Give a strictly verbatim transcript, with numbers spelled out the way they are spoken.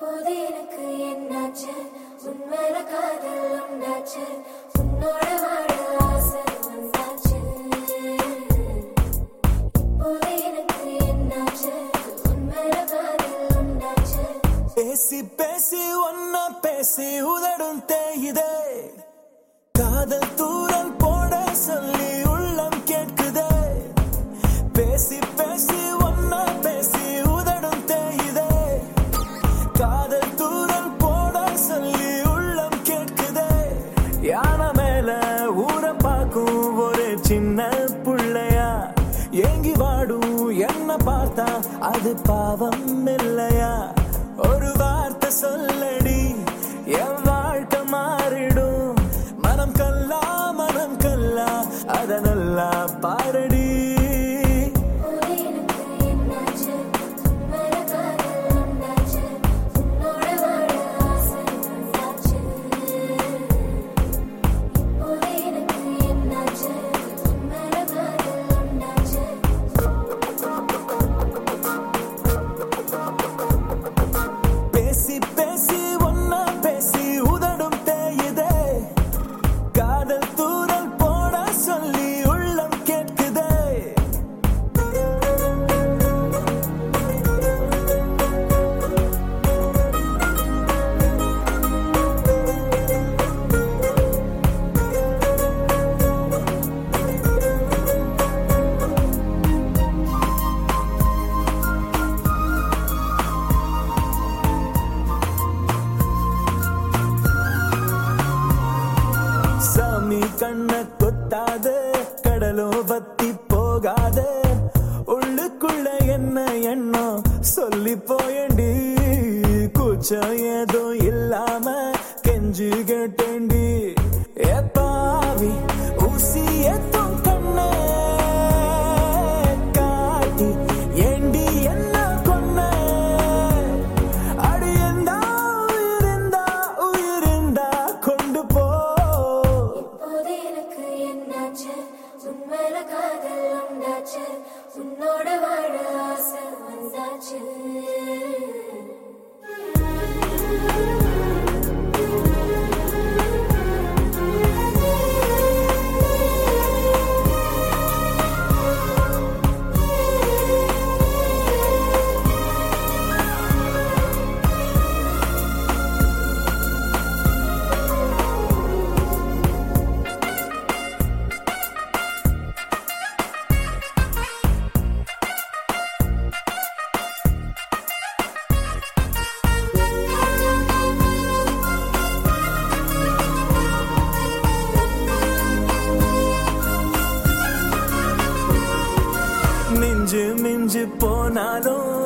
இப்போது எனக்கு என்னாச்சு உன்மேல காதல் உண்டாச்சு உன்னோட வாழ ஆசை வந்தாச்சு இப்போது எனக்கு என்னாச்சு உன்மேல காதல் உண்டாச்சு பேசி பேசி ஒன்னா பேசி உதடும் தேயுதே காதல் தூரல் போட சொல்லி உள்ளம் கேட்குதே பேசி பேசி ஒன்னா பேசி உதடும் தேயுதே காதல் தூரல் போட சொல்லி உள்ளம் கேட்குதே யானை மேல ஊர பார்க்கும் ஒரு சின்ன புள்ளையா ஏங்கி வாடும் என்ன பார்த்தா அது பாவம் இல்லையா ஒரு வார்த்தை சொல்லடி என் வாழ்க்கை மாறிடும் மனம் கல்லா மனம் கல்லா அத நல்லா பாரடி கண்ண கொத்தாத கடலோ வத்தி போகாத உள்ளுக்குள்ள என்ன எண்ணம் சொல்லி போயண்டி கூச்சம் ஏதோ இல்லாம கெஞ்சு கேட்டேண்டி எப்பாவி ஊசி எத்தும் கண்ண காட்டி ஏண்டி என்ன கொன்ன அடி எந்தா உயிரிந்தா உயிரிந்தா கொண்டு போ உன்மேல காதல் உண்டாச்சு உன்னோட வாழ ஆசை வந்தாச்சு மிஞ்சு மிஞ்சு போனாலும்